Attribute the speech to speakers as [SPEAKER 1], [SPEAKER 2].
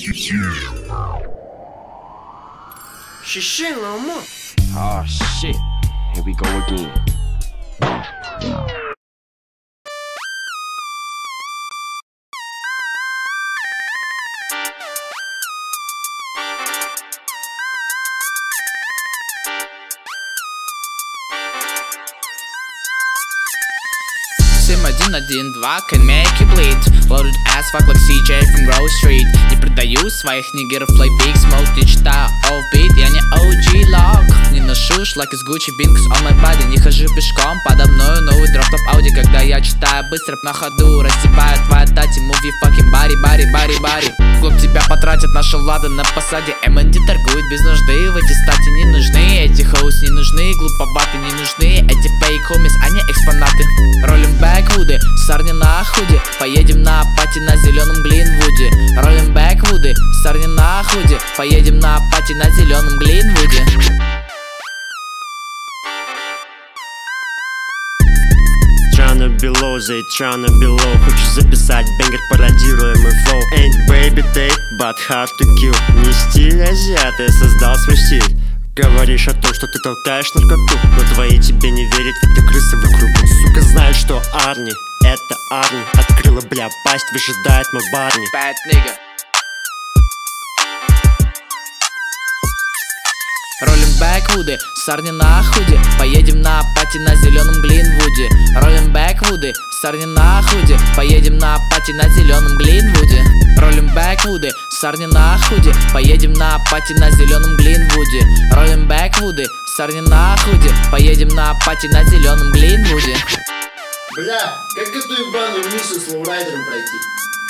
[SPEAKER 1] Oh shit, here we go again.
[SPEAKER 2] Sim 112, can make you bleed. Loaded as fuck like CJ from Grove Street. Не предаю своих нигеров like Big Smoke. Ты читаю off-beat, я не OG log. Не ношу шлак из Gucci Binks on my body. Не хожу пешком, подо мною новый дроп топ Audi. Когда я читаю быстро на ходу, раздеваю твоя тати. Move you fucking body, body, body, body. Клуб тебя потратит, наша лада на посаде. МНД торгует без нужды, в эти стати не нужны. Эти хоус не нужны, глуповаты не нужны. Эти fake homies, они экспонаты. Роллим бэквуды, сарни на худе. Поедем на пати на зеленом Глинвуде. Роллим бэквуды, сарни на худе. Поедем на пати на зеленом Глинвуде.
[SPEAKER 3] Tryna be low, they tryna be low. Хочу записать бенгер, пародируемый флоу. Ain't baby tape, but hard to kill. Не стиль азиат, я создал свой стиль. Говоришь о том, что ты толкаешь наркоту, но твои тебе не верят, ведь ты крысы в кругу. Сука знает, что Арни, это Арни. Открыла, бля, пасть, выжидает мой Барни.
[SPEAKER 2] Bad nigga. Роллим бэквуды, сарни на худе. Поедем на пати на зеленом Глинвуде. Роллим бэквуды, сарни на худе. Поедем на пати на зеленом Глинвуде. Роллим бэквуды, сарни на худе. Поедем на пати на зеленом Глинвуде. Роллим бэквуды, сарни на худе. Поедем на пати на зеленом Глинвуде.
[SPEAKER 4] Бля, как эту ебаную миссию с лоурайдером пройти?